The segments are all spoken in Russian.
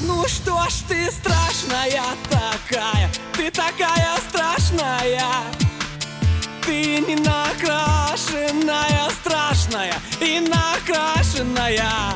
Ну что ж ты страшная такая, ты такая страшная. Ты не накрашенная, страшная и накрашенная.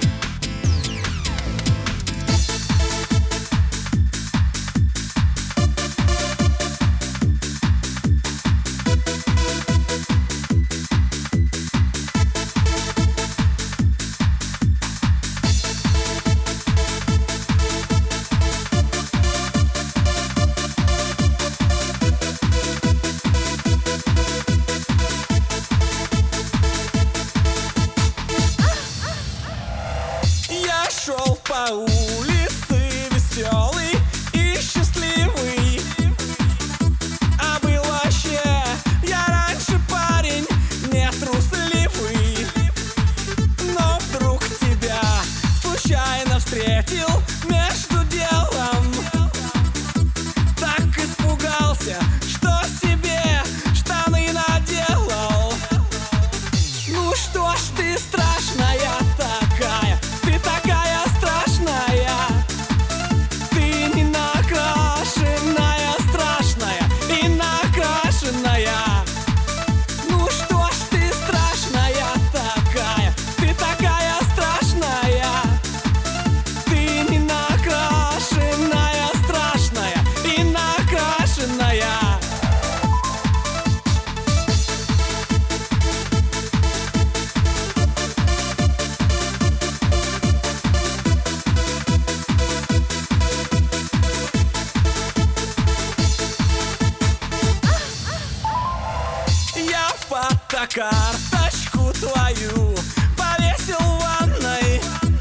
Я шел по улице веселый и счастливый, а был вообще я раньше парень не трусливый. Но вдруг тебя случайно встретил между делом. Так испугался, что себе штаны наделал. Ну что ж ты страшная такая, ты такая страшная. Ты не накрашенная, страшная и накрашенная. Ну что ж ты страшная такая, ты такая страшная. Ты не накрашенная, страшная и накрашенная. Я фотокарточку твою повесил в ванной.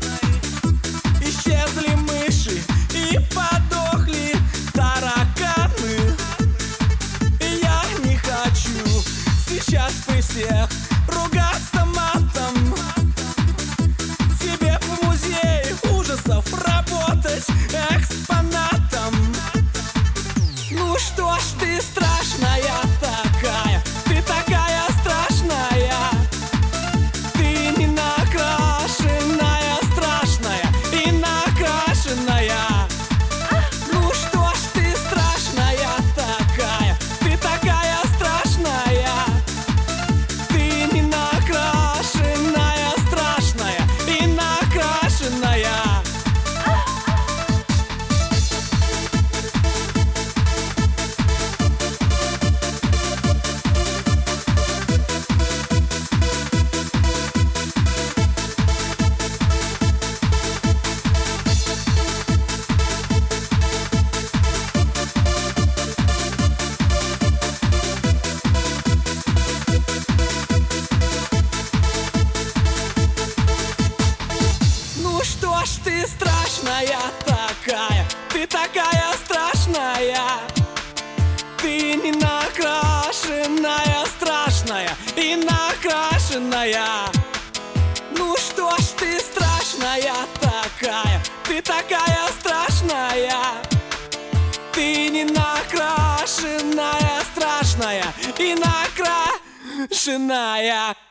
Исчезли мыши и подохли тараканы. Я не хочу сейчас при всех ругаться матом. Тебе в музее ужасов работать экспонатом. Ну что ж ты страшная такая, ты такая страшная. Ты не накрашенная, страшная и накрашенная. Ну что ж ты страшная такая, ты такая страшная. Ты не накрашенная, страшная и накрашенная. Ну что ж ты страшная такая, ты такая страшная. Ты не накрашенная, страшная и накрашенная. Ну что ж ты страшная такая, ты такая страшная. Ты не накрашенная, страшная и накрашенная.